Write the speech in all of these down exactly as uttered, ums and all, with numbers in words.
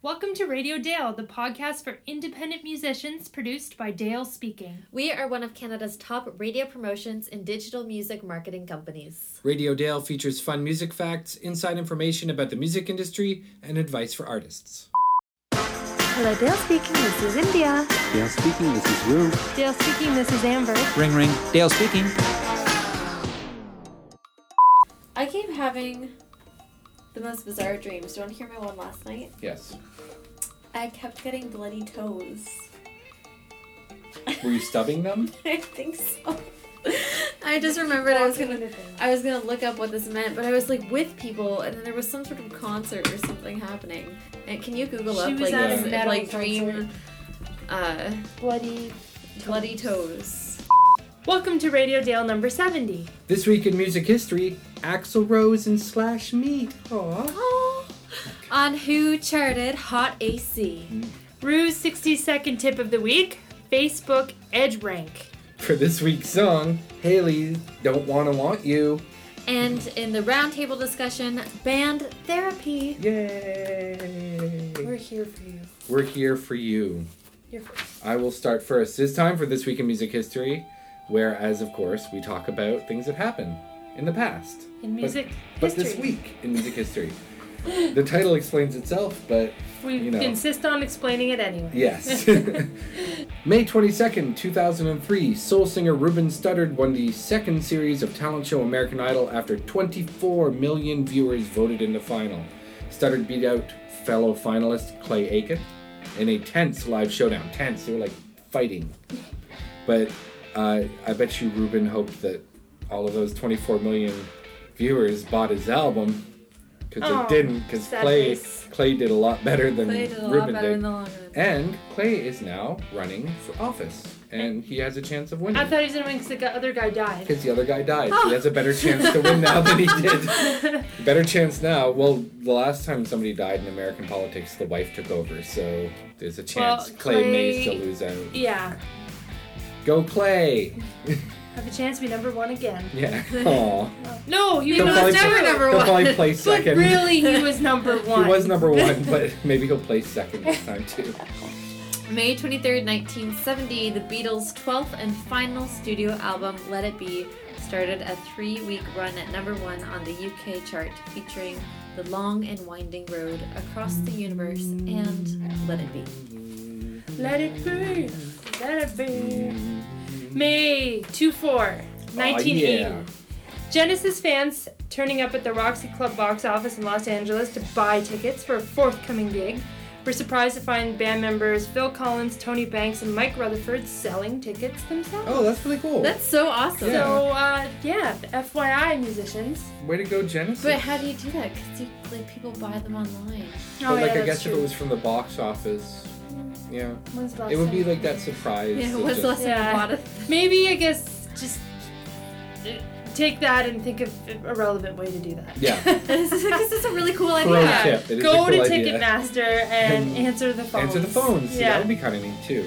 Welcome to Radio Dale, the podcast for independent musicians produced by Dale Speaking. We are one of Canada's top radio promotions and digital music marketing companies. Radio Dale features fun music facts, inside information about the music industry, and advice for artists. Hello, Dale Speaking, this is India. Dale Speaking, this is Rue. Dale Speaking, this is Amber. Ring ring, Dale Speaking. I keep having the most bizarre dreams. Do you want to hear my one last night? Yes. I kept getting bloody toes. Were you stubbing them? I think so. I just remembered I was gonna I was gonna look up what this meant, but I was like with people, and then there was some sort of concert or something happening. And can you Google She up was like at a this, metal like dream concert. uh Bloody bloody toes? Welcome to Radio Dale number seventy. This week in music history, Axl Rose and Slash Me. Aww. Oh, on Who charted Hot A C. Rue's sixty second tip of the week, Facebook Edge Rank. For this week's song, Haley, Don't Wanna Want You. And in the roundtable discussion, band therapy. Yay! We're here for you. We're here for you. You're first. I will start first. It's time for This Week in Music History, where, as of course, we talk about things that happened in the past. In music But history. this week in music history. The title explains itself, but, We you know. insist on explaining it anyway. Yes. May twenty-second, two thousand three, soul singer Ruben Studdard won the second series of talent show American Idol after twenty-four million viewers voted in the final. Studdard beat out fellow finalist Clay Aiken in a tense live showdown. Tense, they were like fighting. But uh, I bet you Ruben hoped that all of those twenty-four million viewers bought his album. Because Oh, it didn't, because sad Clay face. Clay did a lot better than Clay did a lot Ruben better did. in the long run. And Clay is now running for office, and he has a chance of winning. I thought he was going to win because the gu- other guy died. Because the other guy died. He has a better chance to win now than he did. Better chance now. Well, the last time somebody died in American politics, the wife took over, so there's a chance Well, Clay, may Clay- still lose out. Yeah. Go Clay! Have a chance to be number one again. Yeah. Aw. No, he He'll was probably- never number He'll one. probably place But second. really, he was number one. He was number one, but maybe he'll place second this time too. May twenty-third, nineteen seventy, the Beatles' twelfth and final studio album, Let It Be, started a three-week run at number one on the U K chart, featuring The Long and Winding Road, Across the Universe, and Let It Be. Let it be. Let it be. May twenty-fourth, nineteen eighty. yeah. Genesis fans turning up at the Roxy Club box office in Los Angeles to buy tickets for a forthcoming gig were surprised to find band members Phil Collins, Tony Banks, and Mike Rutherford selling tickets themselves. Oh, that's really cool. That's so awesome. Yeah. So, uh, yeah, F Y I, musicians. Way to go, Genesis. But how do you do that? Because like, people buy them online. But Oh, like, yeah, I that's guess true. if it was from the box office, yeah. When's the last It would time be you like that did? surprise. Yeah, of what's the just- last time Yeah. you bought it? Maybe, I guess, just uh, take that and think of a relevant way to do that. Yeah. This is, this is a really cool Pro idea. tip. It is Go a to cool idea. Ticketmaster and And answer the phones. Answer the phones. See, Yeah. that would be kind of neat too.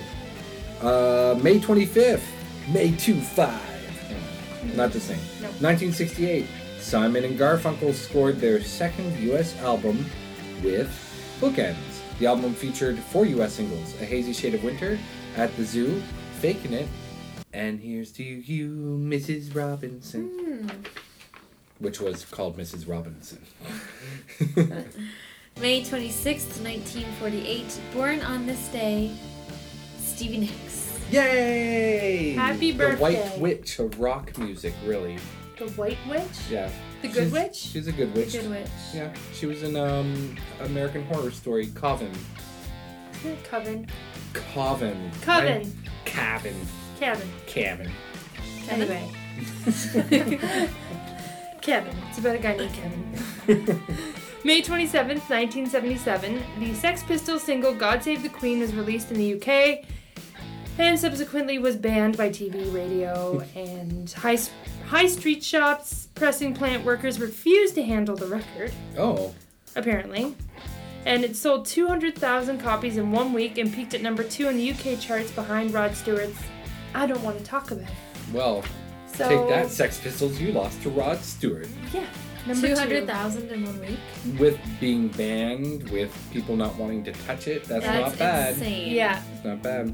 Uh, May twenty-fifth. May twenty-fifth. Not the same. No. nineteen sixty-eight. Simon and Garfunkel scored their second U S album with Bookends. The album featured four U S singles: A Hazy Shade of Winter, At the Zoo, Faking It, and Here's to You, Missus Robinson. Hmm. Which was called Missus Robinson. May twenty-sixth, nineteen forty-eight, born on this day, Stevie Nicks. Yay! Happy The birthday. White Witch of rock music, really. The White Witch? Yeah. The Good She's- Witch? She's a good witch. Good witch. Yeah, she was in um American Horror Story, Coven. Coven. Coven. Coven. Right? Cabin. Kevin. Cabin. Anyway. Kevin. It's about a guy named Kevin. May twenty-seventh, nineteen seventy-seven, the Sex Pistols single God Save the Queen was released in the U K and subsequently was banned by T V, radio, and high, high street shops. Pressing plant workers refused to handle the record, Oh. apparently. And it sold two hundred thousand copies in one week and peaked at number two in the U K charts behind Rod Stewart's I Don't Want to Talk About It. Well, So, take that, Sex Pistols. You lost to Rod Stewart. Yeah. Number two two. hundred thousand in one week? With being banned, with people not wanting to touch it, that's, That's not bad. insane. Yeah. It's not bad.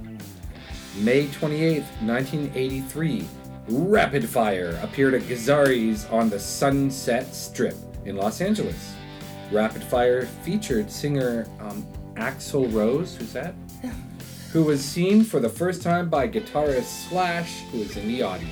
May twenty-eighth, nineteen eighty-three. Rapid Fire appeared at Gazzari's on the Sunset Strip in Los Angeles. Rapid Fire featured singer um, Axl Rose, who's that? Who was seen for the first time by guitarist Slash, who was in the audience.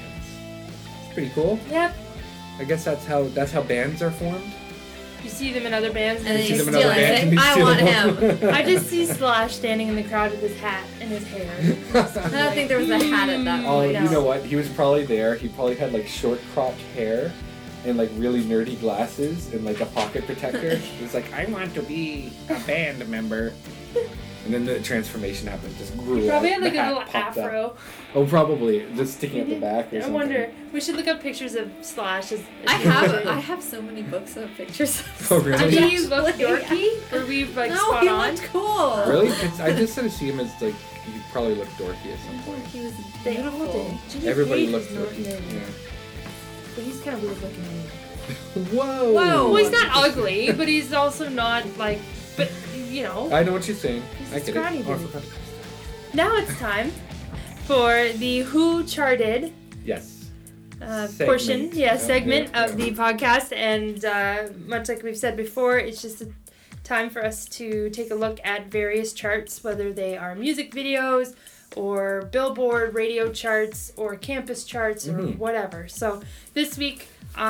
It's pretty cool. Yep. I guess that's how that's how bands are formed. You see them in other bands. And then see you them steal in it. other bands and Say, you I steal want them. him. I just see Slash standing in the crowd with his hat and his hair. I don't think there was a hat at that Oh, point. you know what? He was probably there. He probably had like short cropped hair and like really nerdy glasses and like a pocket protector. He was like, I want to be a band member. And then the transformation happened. Just grew He probably out. had like The a hat little popped up. afro. Oh, probably just sticking at the back or I something. wonder. We should look up pictures of Slash. As, as I he have was- I have so many books of pictures. Oh, really? Did he look Actually, dorky? Or we like no, spot he on? looked cool. Really? 'Cause I just sort of see him as like he probably looked dorky at some point. He was They all beautiful. did. Jimmy Everybody Page looks was not dorky. in. Yeah. But he's kind of weird looking anyway. Whoa. Whoa. Well, he's not ugly, but he's also not like. But you know. I know what you're saying. He's I a get scrawny it. Oh, I dude. forgot. Now it's time for the Who Charted Yes. uh, Segment. portion, yeah, Yeah, segment yeah, of yeah. the podcast. And uh, much like we've said before, it's just a time for us to take a look at various charts, whether they are music videos or Billboard radio charts or campus charts or Mhm. whatever. So this week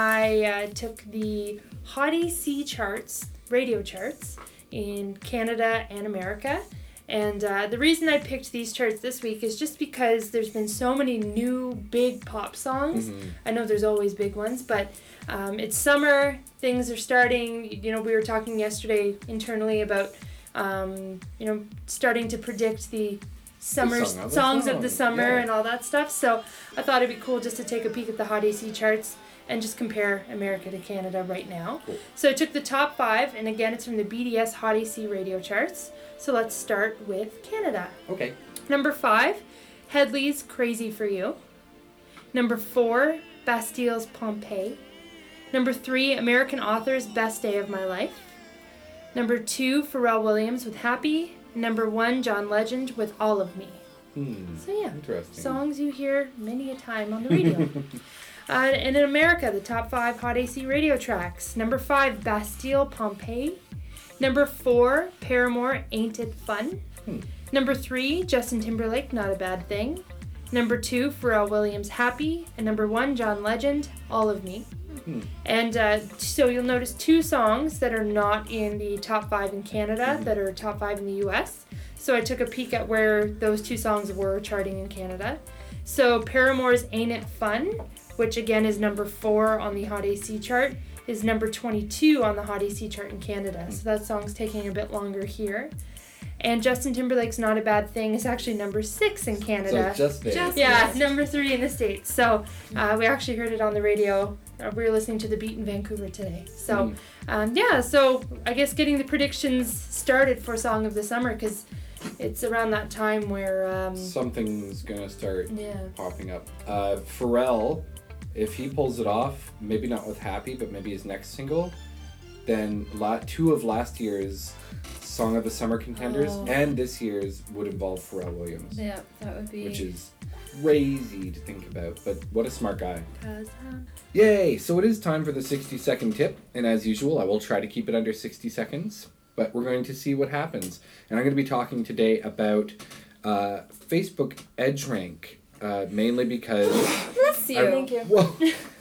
I uh, took the Hottie C charts, radio charts in Canada and America. And uh, the reason I picked these charts this week is just because there's been so many new big pop songs. Mhm. I know there's always big ones, but um, it's summer, things are starting. You know, we were talking yesterday internally about, um, you know, starting to predict the summer song of the songs of the song, summer yeah. and all that stuff. So I thought it'd be cool just to take a peek at the Hot A C charts and just compare America to Canada right now. Cool. So I took the top five, and again, it's from the B D S Hot A C radio charts. So let's start with Canada. Okay. Number five, Headley's Crazy for You. Number four, Bastille's Pompeii. Number three, American Author's Best Day of My Life. Number two, Pharrell Williams with Happy. Number one, John Legend with All of Me. Hmm. So yeah, Interesting. songs you hear many a time on the radio. uh, and in America, the top five Hot A C radio tracks. Number five, Bastille Pompeii. Number four, Paramore, Ain't It Fun. Hmm. Number three, Justin Timberlake, Not a Bad Thing. Number two, Pharrell Williams, Happy. And number one, John Legend, All of Me. Hmm. And uh, so you'll notice two songs that are not in the top five in Canada, Mhm. that are top five in the U S. So I took a peek at where those two songs were charting in Canada. So Paramore's Ain't It Fun, which again is number four on the Hot A C chart, is number twenty-two on the Hot A C chart in Canada. So that song's taking a bit longer here. And Justin Timberlake's Not a Bad Thing is actually number six in Canada. So just there. Just- Yeah, Yes. number three in the States. So uh, we actually heard it on the radio. Uh, we were listening to The Beat in Vancouver today. So Mm. um, yeah, so I guess getting the predictions started for Song of the Summer, because it's around that time where, um, Something's gonna start yeah. popping up. Uh, Pharrell, if he pulls it off, maybe not with Happy, but maybe his next single, then la- two of last year's Song of the Summer contenders Oh. and this year's would involve Pharrell Williams, Yeah, that would be. which is crazy to think about. But what a smart guy. 'Cause I'm- Yay! So it is time for the sixty second tip, and as usual, I will try to keep it under sixty seconds, but we're going to see what happens. And I'm going to be talking today about uh, Facebook EdgeRank, uh, mainly because. Bless you. I- Thank you. Whoa.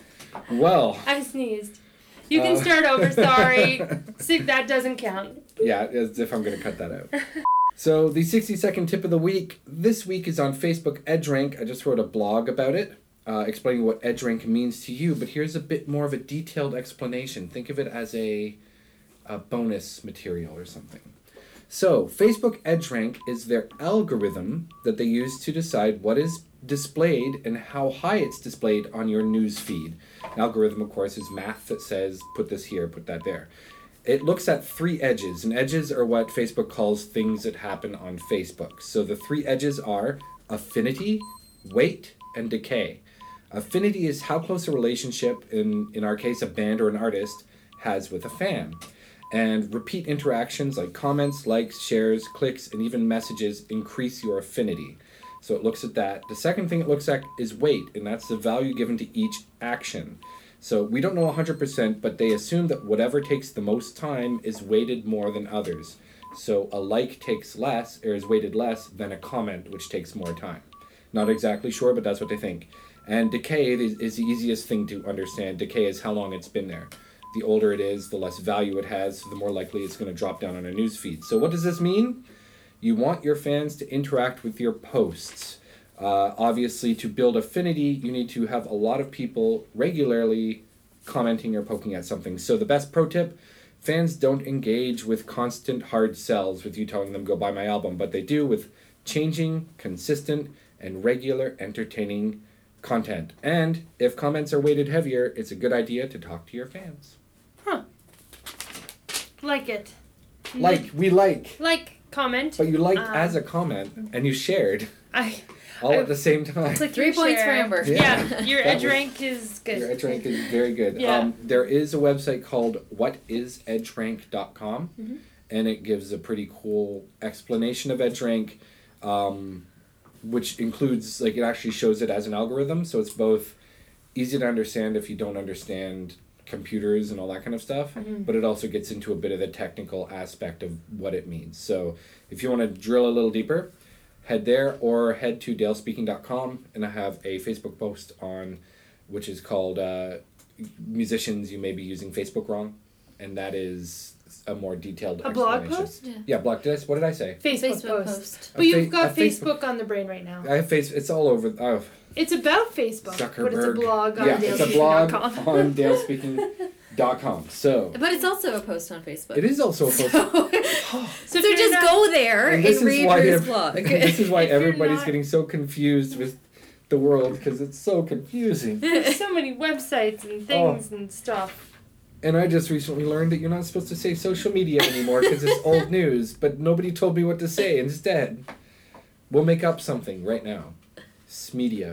Well, I sneezed. You can Uh, start over, sorry. See, that doesn't count. yeah, as if I'm going to cut that out. So the sixty second tip of the week this week is on Facebook EdgeRank. I just wrote a blog about it, uh, explaining what EdgeRank means to you, but here's a bit more of a detailed explanation. Think of it as a, a bonus material or something. So Facebook EdgeRank is their algorithm that they use to decide what is displayed and how high it's displayed on your news feed. An algorithm, of course, is math that says put this here, put that there. It looks at three edges, and edges are what Facebook calls things that happen on Facebook. So the three edges are affinity, weight, and decay. Affinity is how close a relationship, in, in our case a band or an artest, has with a fan. And repeat interactions like comments, likes, shares, clicks, and even messages increase your affinity. So it looks at that. The second thing it looks at is weight, and that's the value given to each action. So we don't know one hundred percent, but they assume that whatever takes the most time is weighted more than others. So a like takes less, or is weighted less, than a comment, which takes more time. Not exactly sure, but that's what they think. And decay is, is the easiest thing to understand. Decay is how long it's been there. The older it is, the less value it has, the more likely it's going to drop down on a news feed. So what does this mean? You want your fans to interact with your posts. Uh, obviously, to build affinity, you need to have a lot of people regularly commenting or poking at something. So the best pro tip, fans don't engage with constant hard sells with you telling them go buy my album, but they do with changing, consistent, and regular entertaining content. And if comments are weighted heavier, it's a good idea to talk to your fans. Huh. Like it. Like, we like. Like, comment. But you liked Um, as a comment, and you shared I all I- at the same time. click Three your points for share. Amber. Yeah. Yeah, your That edge was- rank is good. Your edge rank is very good. Yeah. Um, there is a website called what is edge rank dot com, Mhm. and it gives a pretty cool explanation of edge rank, um, which includes, like, it actually shows it as an algorithm, so it's both easy to understand if you don't understand computers and all that kind of stuff, Mhm. but it also gets into a bit of the technical aspect of what it means. So if you want to drill a little deeper, head there or head to dale speaking dot com, and I have a Facebook post on which is called uh, Musicians You May Be Using Facebook Wrong, and that is a more detailed A blog explanation. post? Yeah. Yeah, blog. Did I, what did I say? Facebook, Facebook post. post. But A you've fa- got a Facebook- Facebook on the brain right now. I have face. It's all over. Oh, It's about Facebook, Zuckerberg. but it's a blog on yeah, dale it's a speaking blog dot com. on dale speaking dot com. So But it's also a post on Facebook. it is also a post. So, So, so if you're just not- go there And and, this is read why Drew's ev- blog. this is why If you're everybody's not- getting so confused with the world, because it's so confusing. There's so many websites and things and stuff. And I just recently learned that you're not supposed to say social media anymore because it's old news, but nobody told me what to say instead. We'll make up something right now. Smedia.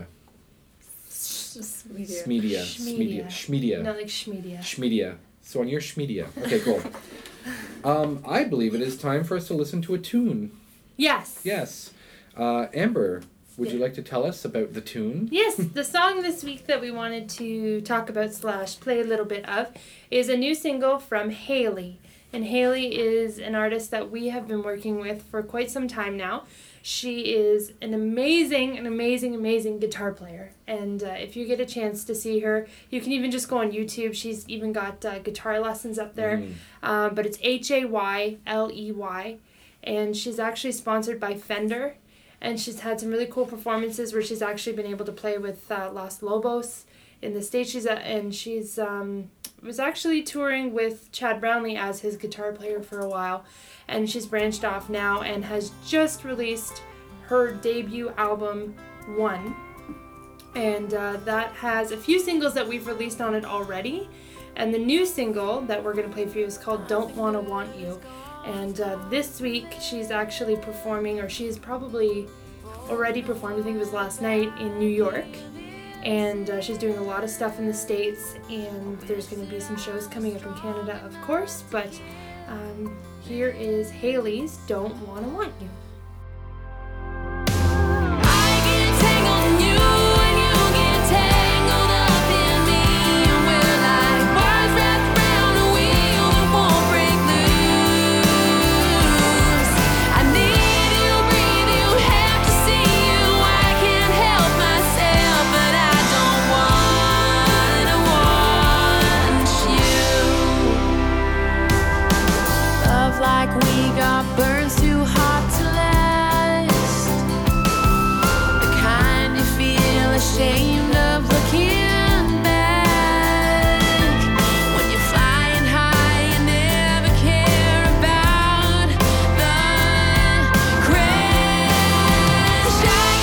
Just media. Smedia. Schmedia. Smedia. Schmedia. Not like Schmedia. Schmedia. So on your Schmedia. Okay, cool. Um, I believe it is time for us to listen to a tune. Yes. Yes. Uh, Amber, would you like to tell us about the tune? Yes, the song this week that we wanted to talk about slash play a little bit of is a new single from Haley. And Haley is an artist that we have been working with for quite some time now. She is an amazing, an amazing, amazing guitar player. And uh, if you get a chance to see her, you can even just go on YouTube. She's even got uh, guitar lessons up there. Mm. Um, but it's H A Y L E Y. And she's actually sponsored by Fender. And she's had some really cool performances where she's actually been able to play with uh, Los Lobos in the States. She's at, and she's um, was actually touring with Chad Brownlee as his guitar player for a while. And she's branched off now and has just released her debut album, One. And uh, that has a few singles that we've released on it already. And the new single that we're going to play for you is called Don't Wanna Want You. And uh, this week she's actually performing, or she's probably already performed, I think it was last night, in New York. And uh, she's doing a lot of stuff in the States, and there's going to be some shows coming up in Canada, of course. But um, here is Haley's Don't Wanna Want You. Like we got burns too hot to last, the kind you feel ashamed of looking back. When you're flying high, you never care about the crash.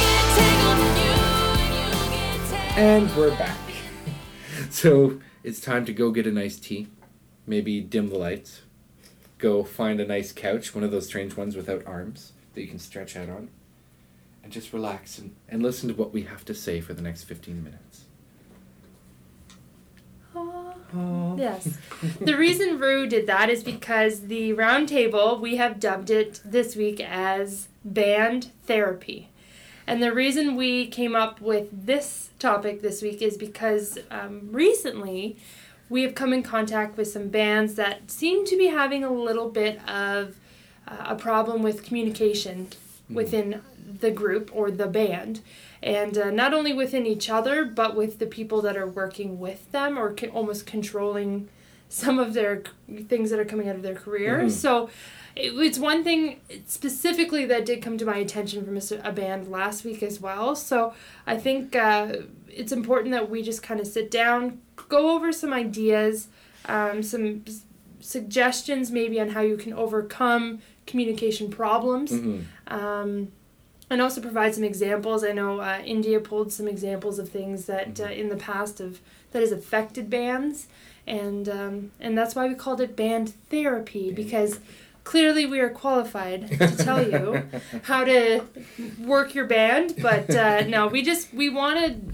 I get tangled in you and you get tangled. And we're back. So it's time to go get a nice tea. Maybe dim the lights. Go find a nice couch, one of those strange ones without arms that you can stretch out on, and just relax and, and listen to what we have to say for the next fifteen minutes. Ah, Oh. Yes. The reason Rue did that is because the round table, we have dubbed it this week as band therapy. And the reason we came up with this topic this week is because um, recently we have come in contact with some bands that seem to be having a little bit of uh, a problem with communication within the group or the band. And uh, not only within each other, but with the people that are working with them or co- almost controlling some of their c- things that are coming out of their career. Mhm. So it, it's one thing specifically that did come to my attention from a, s- a band last week as well. So I think uh, it's important that we just kind of sit down, go over some ideas, um, some s- suggestions maybe on how you can overcome communication problems. Mm-hmm. Um, and also provide some examples. I know uh, India pulled some examples of things that uh, in the past have that has affected bands, and um, and that's why we called it band therapy, because clearly we are qualified to tell you how to work your band. But uh, no, we just we wanted.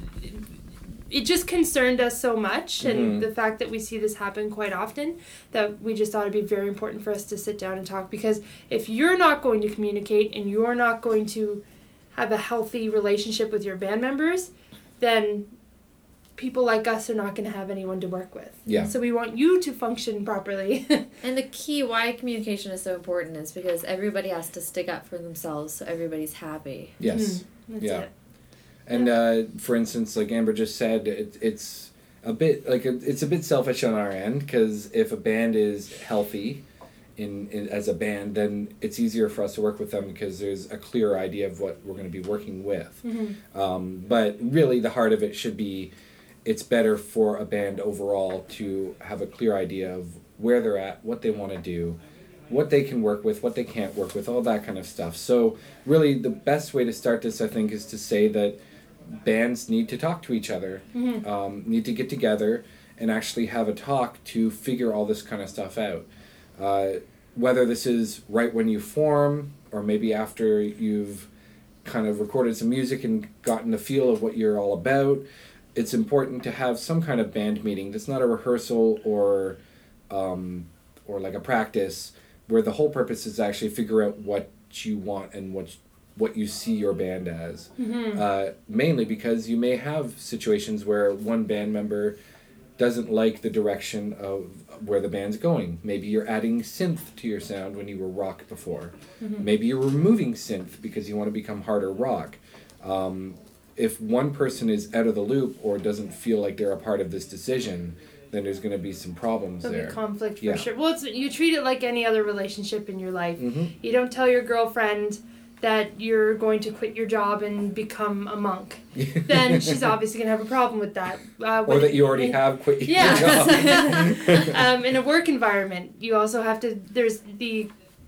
It just concerned us so much, and Mhm. the fact that we see this happen quite often, that we just thought it'd be very important for us to sit down and talk. Because if you're not going to communicate and you're not going to have a healthy relationship with your band members, then people like us are not going to have anyone to work with. Yeah. So we want you to function properly. And the key why communication is so important is because everybody has to stick up for themselves so everybody's happy. Yes. That's Yeah. it. And uh, for instance, like Amber just said, it, it's a bit like a, it's a bit selfish on our end, because if a band is healthy in, in as a band, then it's easier for us to work with them because there's a clear idea of what we're going to be working with. Mm-hmm. Um, but really, the heart of it should be, it's better for a band overall to have a clear idea of where they're at, what they want to do, what they can work with, what they can't work with, all that kind of stuff. So really, the best way to start this, I think, is to say that bands need to talk to each other, Mm-hmm. um, need to get together and actually have a talk to figure all this kind of stuff out. Uh, whether this is right when you form, or maybe after you've kind of recorded some music and gotten the feel of what you're all about, it's important to have some kind of band meeting that's not a rehearsal or um, or like a practice, where the whole purpose is to actually figure out what you want and what what you see your band as. Mm-hmm. Uh, mainly because you may have situations where one band member doesn't like the direction of where the band's going. Maybe you're adding synth to your sound when you were rock before. Mm-hmm. Maybe you're removing synth because you want to become harder rock. Um, if one person is out of the loop or doesn't feel like they're a part of this decision, then there's going to be some problems There'll there. be conflict for Yeah. sure. Well, it's, you treat it like any other relationship in your life. Mm-hmm. You don't tell your girlfriend that you're going to quit your job and become a monk. Then she's obviously going to have a problem with that. Uh, Or with- that you already have quit your job. Yeah. um, in a work environment, you also have to. There's the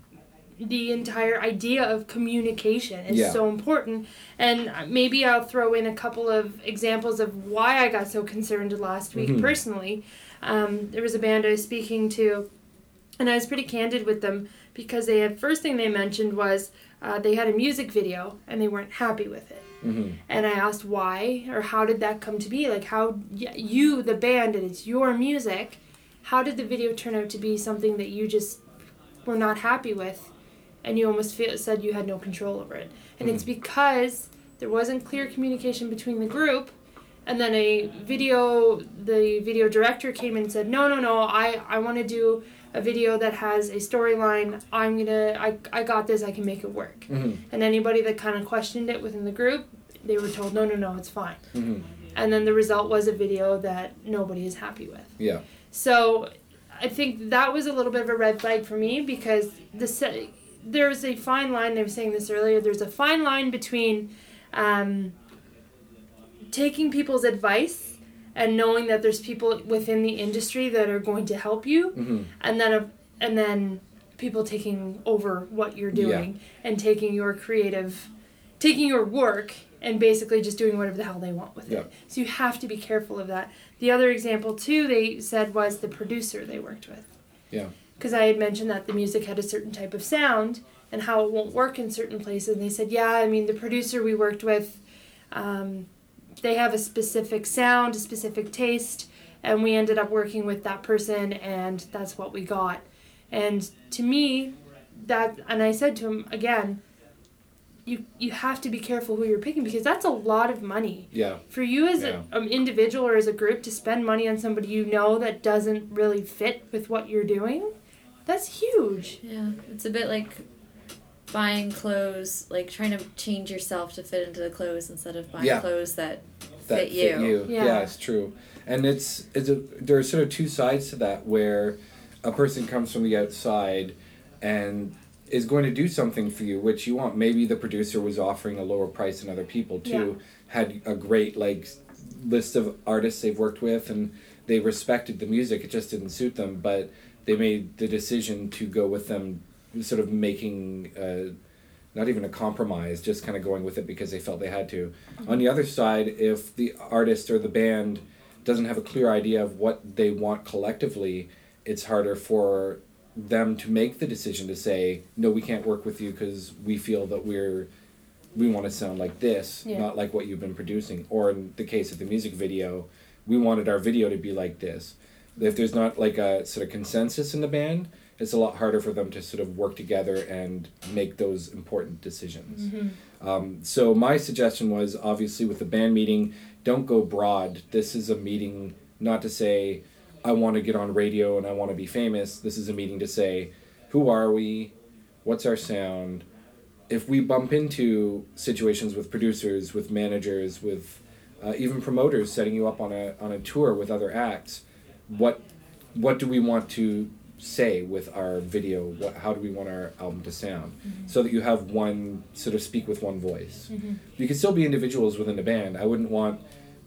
the entire idea of communication is Yeah. so important. And maybe I'll throw in a couple of examples of why I got so concerned last week Mhm. personally. Um, there was a band I was speaking to, and I was pretty candid with them because they had first thing they mentioned was uh, they had a music video and they weren't happy with it. Mm-hmm. And I asked why, or how did that come to be? Like, how y- you, the band, and it's your music, how did the video turn out to be something that you just were not happy with, and you almost feel, said you had no control over it? And it's because there wasn't clear communication between the group, and then a video, the video director came in and said, no, no, no, I, I want to do a video that has a storyline. I'm gonna, I, I got this, I can make it work. Mm-hmm. And anybody that kind of questioned it within the group, they were told, no, no, no, it's fine. Mm-hmm. And then the result was a video that nobody is happy with. Yeah. So I think that was a little bit of a red flag for me, because the se- there's a fine line, I was saying this earlier, there's a fine line between um, taking people's advice and knowing that there's people within the industry that are going to help you, Mm-hmm. and then a, and then people taking over what you're doing and taking your creative, taking your work and basically just doing whatever the hell they want with Yeah. it. So you have to be careful of that. The other example too they said was the producer they worked with. Yeah. Because I had mentioned that the music had a certain type of sound and how it won't work in certain places. And they said, yeah, I mean, the producer we worked with, um, they have a specific sound, a specific taste, and we ended up working with that person, and that's what we got. And to me, that, and I said to him again, you you have to be careful who you're picking, because that's a lot of money. Yeah. For you as Yeah. an individual or as a group to spend money on somebody you know that doesn't really fit with what you're doing, that's huge. Yeah, it's a bit like buying clothes, like trying to change yourself to fit into the clothes instead of buying Yeah. clothes that, that fit you. Yeah. Yeah. It's true. And it's it's a, there are sort of two sides to that, where a person comes from the outside and is going to do something for you which you want. Maybe the producer was offering a lower price than other people too, Yeah. had a great like list of artists they've worked with, and they respected the music. It just didn't suit them, but they made the decision to go with them, sort of making uh, not even a compromise, just kind of going with it because they felt they had to. Mm-hmm. On the other side, if the artist or the band doesn't have a clear idea of what they want collectively, it's harder for them to make the decision to say, no, we can't work with you because we feel that we're we want to sound like this, Yeah. not like what you've been producing. Or in the case of the music video, we wanted our video to be like this. If there's not like a sort of consensus in the band, it's a lot harder for them to sort of work together and make those important decisions. Mm-hmm. Um, so my suggestion was, obviously with the band meeting, don't go broad. This is a meeting not to say, I want to get on radio and I want to be famous. This is a meeting to say, who are we? What's our sound? If we bump into situations with producers, with managers, with uh, even promoters setting you up on a on a tour with other acts, what what do we want to say with our video? What how do we want our album to sound? Mm-hmm. So that you have one, sort of speak with one voice. Mm-hmm. You can still be individuals within the band. I wouldn't want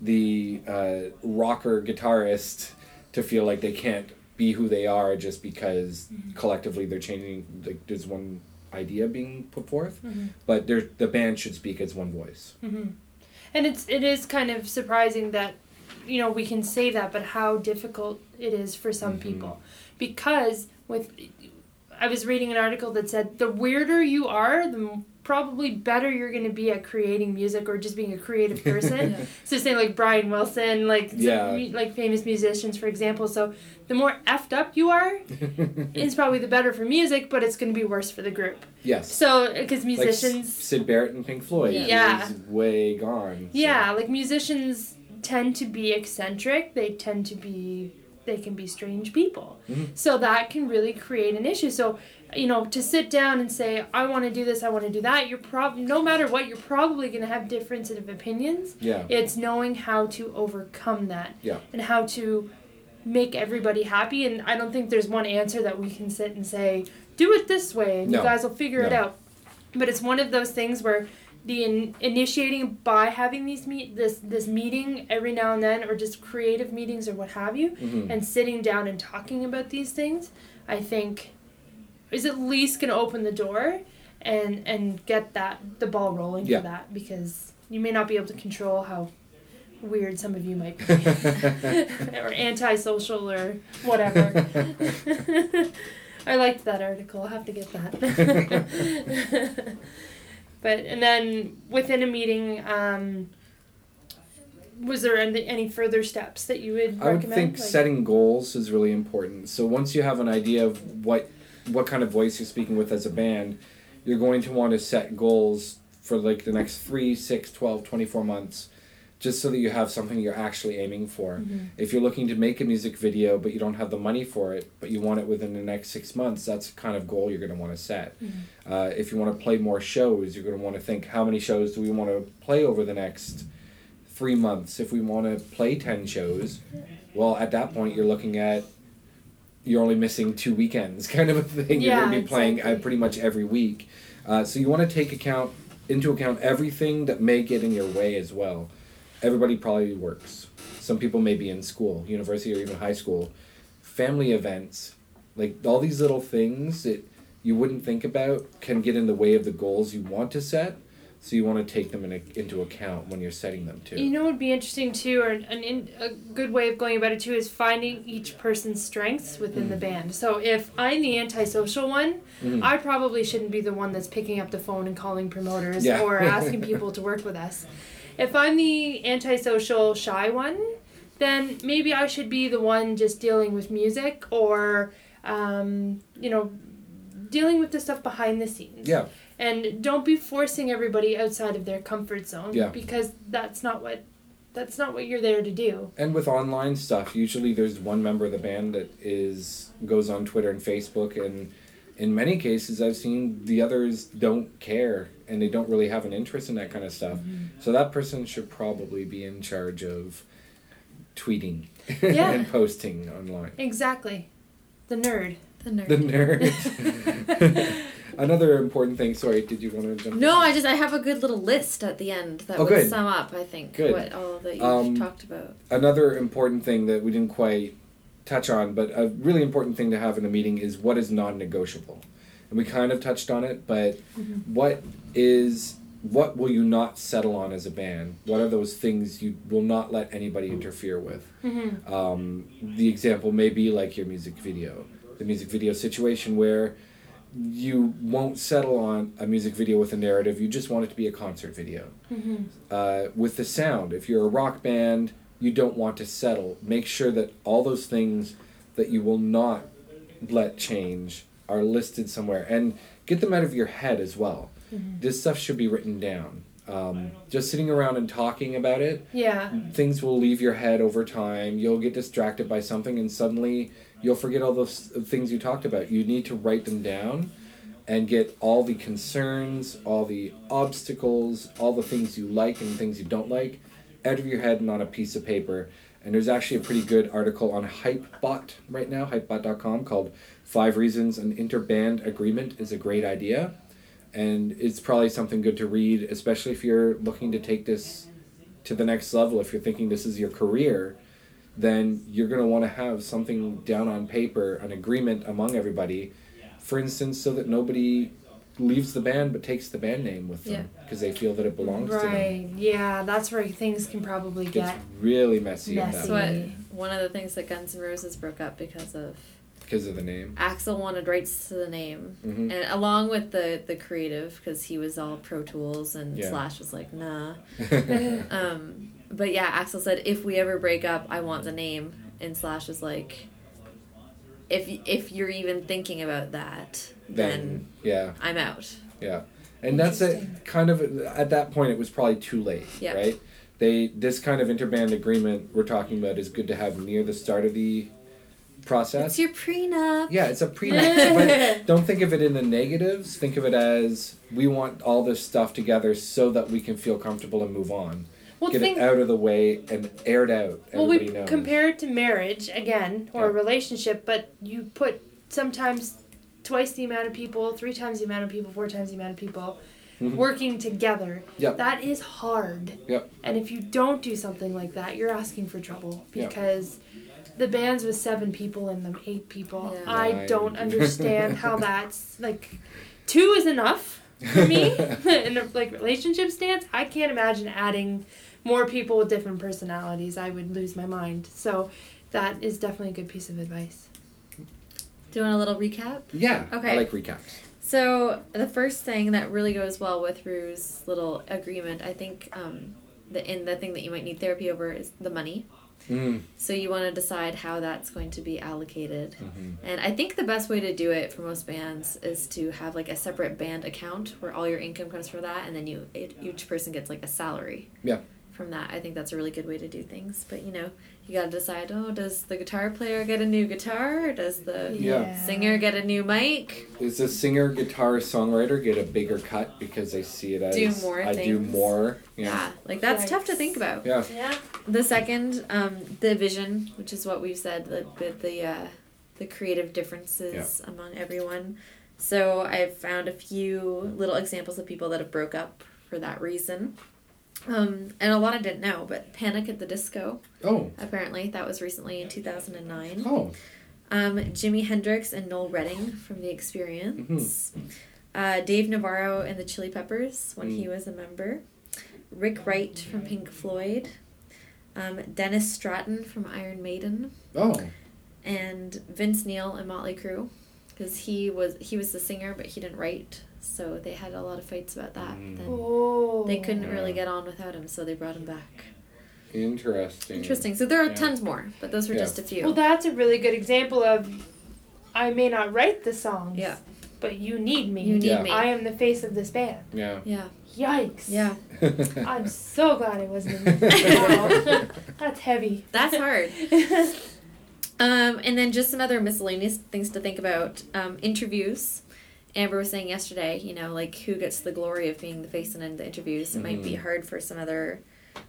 the uh, rocker guitarist to feel like they can't be who they are just because mm-hmm. collectively they're changing, like there's one idea being put forth, mm-hmm. but the band should speak as one voice. Mm-hmm. And it's it is kind of surprising that, you know, we can say that, but how difficult it is for some mm-hmm. people. Because with, I was reading an article that said the weirder you are, the probably better you're going to be at creating music or just being a creative person. Yeah. So say like Brian Wilson, like yeah. some, like famous musicians, for example. So the more effed up you are, it's probably the better for music, but it's going to be worse for the group. Yes. So because musicians, like Sid Barrett and Pink Floyd, yeah, is way gone. So. Yeah, like musicians tend to be eccentric. They tend to be, they can be strange people. Mm-hmm. So that can really create an issue. So, you know, to sit down and say, I want to do this, I want to do that, you're prob- no matter what, you're probably going to have differences of opinions. Yeah. It's knowing how to overcome that. Yeah. And how to make everybody happy. And I don't think there's one answer that we can sit and say, do it this way, and no. you guys will figure no. it out. But it's one of those things where the in- initiating by having these meet this this meeting every now and then, or just creative meetings or what have you, mm-hmm. and sitting down and talking about these things, I think is at least going to open the door and and get that the ball rolling yeah. for that, because you may not be able to control how weird some of you might be or antisocial or whatever. I liked that article. I'll have to get that. But and then within a meeting, um, was there any, any further steps that you would I recommend? would think like, setting goals is really important. So once you have an idea of what what kind of voice you're speaking with as a band, you're going to want to set goals for like the next three, six, twelve, twenty-four months, just so that you have something you're actually aiming for. Mm-hmm. If you're looking to make a music video but you don't have the money for it, but you want it within the next six months, that's the kind of goal you're going to want to set. Mm-hmm. Uh, if you want to play more shows, you're going to want to think, how many shows do we want to play over the next three months? If we want to play ten shows, well, at that point you're looking at, you're only missing two weekends kind of a thing. Yeah, you're going to be playing exactly. uh, pretty much every week. Uh, so you want to take account into account everything that may get in your way as well. Everybody probably works. Some people may be in school, university, or even high school. Family events, like all these little things that you wouldn't think about can get in the way of the goals you want to set. So you want to take them in a, into account when you're setting them too. You know what would be interesting too, or an, an in, a good way of going about it too, is finding each person's strengths within mm. the band. So if I'm the antisocial one, mm. I probably shouldn't be the one that's picking up the phone and calling promoters yeah. or asking people to work with us. If I'm the antisocial, shy one, then maybe I should be the one just dealing with music or, um, you know, dealing with the stuff behind the scenes. Yeah. And don't be forcing everybody outside of their comfort zone. Yeah. Because that's not what that's not what you're there to do. And with online stuff, usually there's one member of the band that is goes on Twitter and Facebook, and in many cases I've seen the others don't care and they don't really have an interest in that kind of stuff. Mm-hmm. So that person should probably be in charge of tweeting Yeah. and posting online. Exactly. The nerd. The nerd. The nerd. Another important thing, sorry, did you want to jump No, in? I just I have a good little list at the end that Oh, would good. sum up, I think, Good. what all that you've Um, talked about. Another important thing that we didn't quite touch on, but a really important thing to have in a meeting is what is non-negotiable. And we kind of touched on it, but Mm-hmm. what is what will you not settle on as a band? What are those things you will not let anybody interfere with? Mm-hmm. Um, the example may be like your music video. The music video situation where you won't settle on a music video with a narrative, you just want it to be a concert video. Mm-hmm. Uh, with the sound, if you're a rock band, you don't want to settle. Make sure that all those things that you will not let change are listed somewhere, and get them out of your head as well. Mm-hmm. This stuff should be written down. Um, just sitting around and talking about it, Yeah. things will leave your head over time. You'll get distracted by something, and suddenly you'll forget all those things you talked about. You need to write them down and get all the concerns, all the obstacles, all the things you like and things you don't like out of your head and on a piece of paper. And there's actually a pretty good article on Hypebot right now, hypebot dot com, called Five Reasons an Interband Agreement is a Great Idea. And it's probably something good to read, especially if you're looking to take this to the next level. If you're thinking this is your career, then you're going to want to have something down on paper, an agreement among everybody, for instance, so that nobody leaves the band but takes the band name with them because they feel that it belongs to them. Right. Yeah, that's where things can probably It get. gets really messy at Messy. that What point one of the things that Guns N' Roses broke up because of because of the name. Axl wanted rights to the name, Mhm. and along with the the creative, because he was all Pro Tools, and Yeah. Slash was like, nah. Um, but yeah, Axl said, if we ever break up, I want the name, and Slash was like, if if you're even thinking about that, then, then, yeah, I'm out. yeah. And that's it. Kind of at that point, it was probably too late, Yeah. right? They this kind of interband agreement we're talking about is good to have near the start of the process. It's your prenup. Yeah, it's a prenup, but don't think of it in the negatives. Think of it as we want all this stuff together so that we can feel comfortable and move on. Well, Get think, it out of the way and air it out. well, Everybody we knows. compare it to marriage again or a Yeah. relationship, but you put sometimes twice the amount of people, three times the amount of people, four times the amount of people Mhm. working together. Yep. That is hard. Yep. And if you don't do something like that, you're asking for trouble Yep. because the bands with seven people in them, eight people. Yeah. I Nine. don't understand how that's like two is enough for me in a like relationship stance. I can't imagine adding more people with different personalities. I would lose my mind. So that is definitely a good piece of advice. Do you want a little recap? Yeah. Okay. I like recaps. So the first thing that really goes well with Rue's little agreement, I think, um, the in the thing that you might need therapy over is the money. Mm. So you want to decide how that's going to be allocated. Mhm. And I think the best way to do it for most bands is to have like a separate band account where all your income comes from that, and then you each person gets like a salary. Yeah. From that, I think that's a really good way to do things. But you know, you got to decide. Oh, does the guitar player get a new guitar? Or does the Yeah. singer get a new mic? Does the singer, guitarist, songwriter get a bigger cut because they see it as Do more I do things. more? Yeah, Yeah. like that's Yikes. tough to think about. Yeah. Yeah. The second, um, the vision, which is what we've said, the the the, uh, the creative differences among everyone. So I've found a few little examples of people that have broke up for that reason. Um, and a lot I didn't know, but Panic at the Disco, Oh. apparently, that was recently in two thousand nine. Oh. Um, Jimi Hendrix and Noel Redding from The Experience. Uh, Dave Navarro and the Chili Peppers when he Mm. was a member. Rick Wright from Pink Floyd. Um, Dennis Stratton from Iron Maiden. Oh. And Vince Neil and Motley Crue. Because he was he was the singer, but he didn't write. So they had a lot of fights about that. Mm. Then Oh. they couldn't really Yeah. get on without him, so they brought him back. Interesting. Interesting. So there are Yeah. tons more, but those were Yeah. just a few. Well, that's a really good example of I may not write the songs, Yeah. but you need me. You need Yeah. me. I am the face of this band. Yeah. Yeah. Yikes. Yeah. I'm so glad I wasn't in this. Wow. That's heavy. That's hard. Um, and then just some other miscellaneous things to think about. Um, interviews. Amber was saying yesterday, you know, like who gets the glory of being the face in the interviews. It might be Mhm. hard for some other,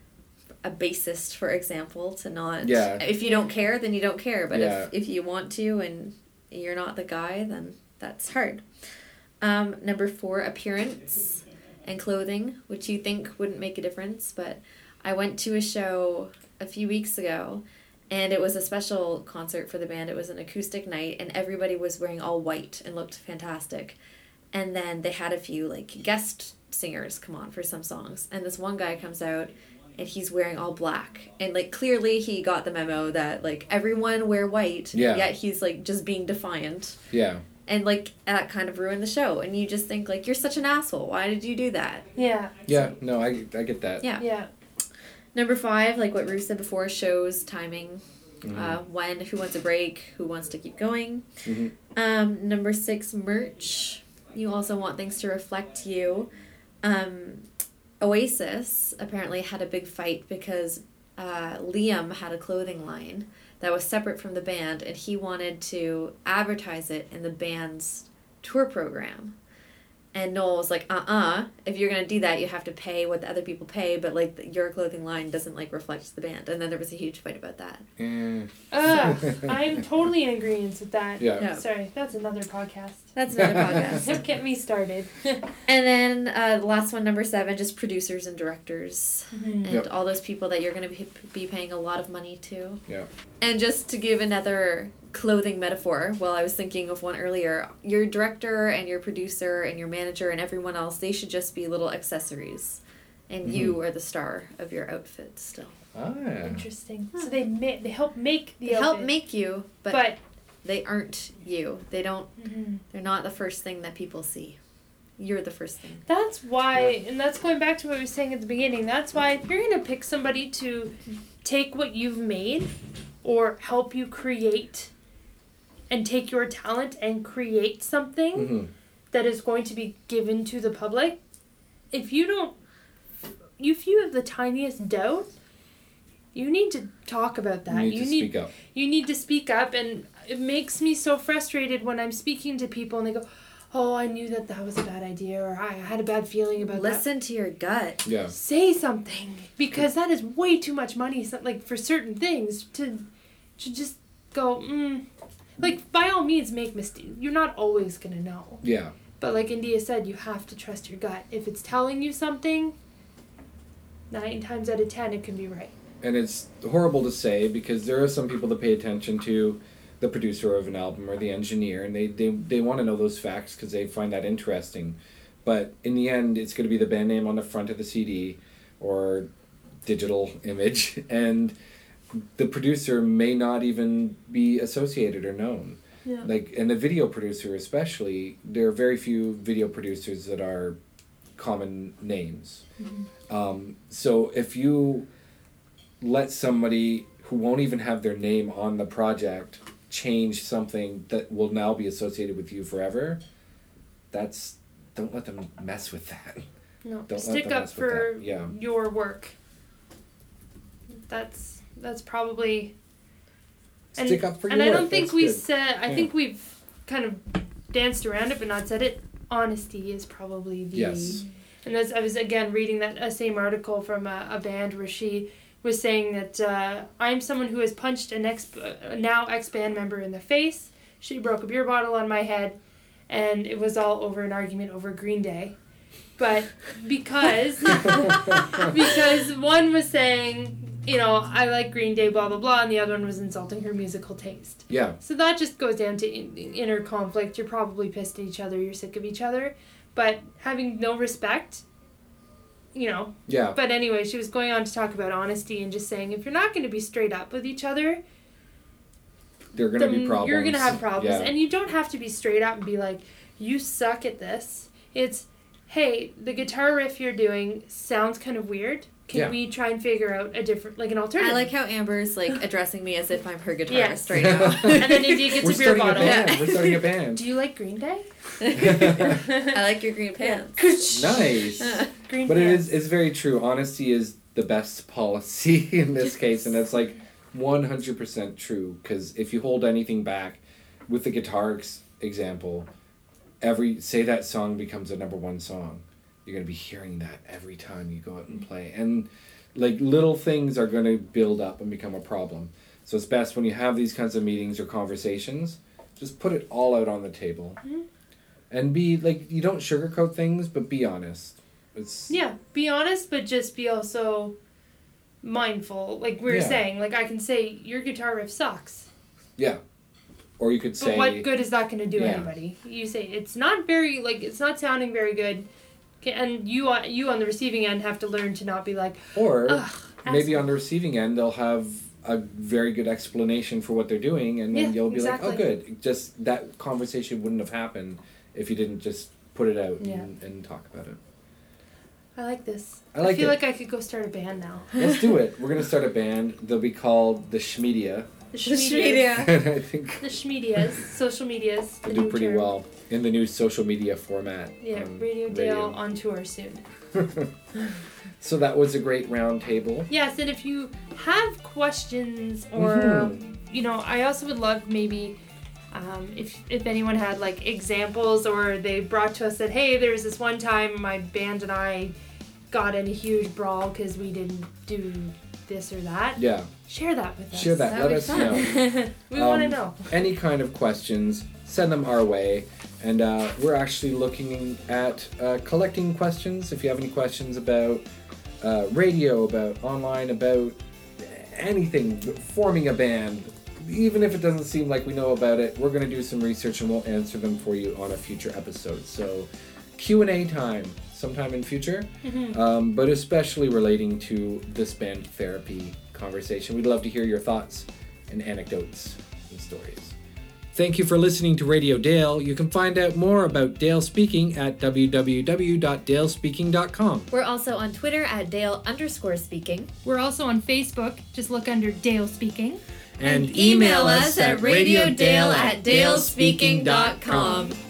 a bassist, for example, to not. Yeah. If you don't care, then you don't care. But Yeah. if, if you want to and you're not the guy, then that's hard. Um, number four, appearance and clothing, which you think wouldn't make a difference. But I went to a show a few weeks ago, and it was a special concert for the band. It was an acoustic night, and everybody was wearing all white and looked fantastic. And then they had a few, like, guest singers come on for some songs. And this one guy comes out, and he's wearing all black. And, like, clearly he got the memo that, like, everyone wear white. Yeah. Yet he's, like, just being defiant. Yeah. And, like, that kind of ruined the show. And you just think, like, you're such an asshole. Why did you do that? Yeah. Yeah. No, I, I get that. Yeah. Yeah. Number five, like what Ruth said before, shows, timing. Mhm. Uh, when, who wants a break, who wants to keep going. Mhm. Um, number six, merch. You also want things to reflect you. Um, Oasis apparently had a big fight because uh, Liam had a clothing line that was separate from the band, and he wanted to advertise it in the band's tour program. And Noel was like, uh-uh, if you're going to do that, you have to pay what the other people pay, but, like, your clothing line doesn't, like, reflect the band. And then there was a huge fight about that. Eh. Ugh, I'm totally in agreement with that. Yeah. Yeah. Sorry, that's another podcast. That's another podcast. Don't get me started. And then uh, the last one, number seven, just producers and directors. And Yep. all those people that you're going to be, be paying a lot of money to. Yeah. And just to give another clothing metaphor, well, I was thinking of one earlier. Your director and your producer and your manager and everyone else, they should just be little accessories. And you are the star of your outfit still. Ah. Interesting. So they ma- they help make the They help outfit, make you, but, but they aren't you. They don't, Mhm. they're not the first thing that people see. You're the first thing. that's why, and that's going back to what we were saying at the beginning. That's why if you're gonna pick somebody to take what you've made or help you create and take your talent and create something Mhm. that is going to be given to the public, if you don't, if you have the tiniest doubt, you need to talk about that. You need you to need speak up. you need to speak up, and it makes me so frustrated when I'm speaking to people and they go, "Oh, I knew that that was a bad idea," or "I had a bad feeling about that." Listen to your gut. Yeah. Say something, because that is way too much money. So, like for certain things to, to just go, mm. like by all means make mistakes. You're not always gonna know, Yeah. but like India said, you have to trust your gut. If it's telling you something, nine times out of ten it can be right. And it's horrible to say because there are some people that pay attention to the producer of an album or the engineer, and they, they, they want to know those facts because they find that interesting. But in the end, it's going to be the band name on the front of the C D or digital image, and the producer may not even be associated or known. Yeah. Like, and the video producer especially, there are very few video producers that are common names. Mm-hmm. Um, so if you let somebody who won't even have their name on the project change something that will now be associated with you forever, that's, don't let them mess with that. No, Don't let stick them up mess with for that. Yeah. your work. That's that's probably. And, Stick up for your and I work. don't think That's we good. said. I Yeah. think we've kind of danced around it, but not said it. Honesty is probably the. Yes. And as I was again reading that uh, same article from a, a band where she was saying that uh, I'm someone who has punched an ex uh, now ex band member in the face. She broke a beer bottle on my head, and it was all over an argument over Green Day. But because because one was saying, you know, I like Green Day, blah, blah, blah, and the other one was insulting her musical taste. Yeah. So that just goes down to in, inner conflict. You're probably pissed at each other. You're sick of each other. But having no respect, you know. Yeah. But anyway, she was going on to talk about honesty and just saying, if you're not going to be straight up with each other, There are going to then be problems. you're going to have problems. Yeah. And you don't have to be straight up and be like, you suck at this. It's, hey, the guitar riff you're doing sounds kind of weird. can Yeah. we try and figure out a different, like an alternative? I like how Amber's like addressing me as if I'm her guitarist Yes. right now. And then India gets We're a beer starting a bottle. band. We're starting a band. Do you like Green Day? I like your green pants. Nice. Green But it pants. is it's very true. Honesty is the best policy in this case, and that's like one hundred percent true. Because if you hold anything back, with the guitar ex- example, every say that song becomes a number one song, you're gonna be hearing that every time you go out and play, and like little things are gonna build up and become a problem. So it's best when you have these kinds of meetings or conversations, just put it all out on the table, Mhm. and be like you don't sugarcoat things, but be honest. It's Yeah, be honest, but just be also mindful. Like we were Yeah. saying, like I can say your guitar riff sucks, yeah. Or you could but say what good is that going to do Yeah. anybody? You say it's not very like it's not sounding very good, okay, and you on you on the receiving end have to learn to not be like, or ugh. maybe asshole." on the receiving end they'll have a very good explanation for what they're doing, and then Yeah, you'll be exactly. like, oh good, just that conversation wouldn't have happened if you didn't just put it out Yeah. and, and talk about it. I like this. I like feel it. like I could go start a band now. Let's do it. We're gonna start a band. They'll be called the Schmedia. The The Schmedias. Schmedia. And I think The Schmedias, social medias. they'll the do new pretty term. well in the new social media format. Yeah, on Radio Dale on tour soon. So that was a great round table. Yes, and if you have questions or, Mhm. you know, I also would love maybe um, if if anyone had like examples or they brought to us that, hey, there's this one time my band and I got in a huge brawl because we didn't do this or that. Yeah, Share that with us. share that. That Let would us be fun. know. We want to Um, know. Any kind of questions, send them our way. And uh, we're actually looking at uh, collecting questions. If you have any questions about uh, radio, about online, about anything, forming a band, even if it doesn't seem like we know about it, we're going to do some research and we'll answer them for you on a future episode. So Q and A time sometime in future, um, but especially relating to this band therapy conversation. We'd love to hear your thoughts and anecdotes and stories. Thank you for listening to Radio Dale. You can find out more about Dale Speaking at w w w dot dale speaking dot com. We're also on Twitter at Dale underscore speaking. We're also on Facebook. Just look under Dale Speaking. And email us at radiodale at dalespeaking dot com.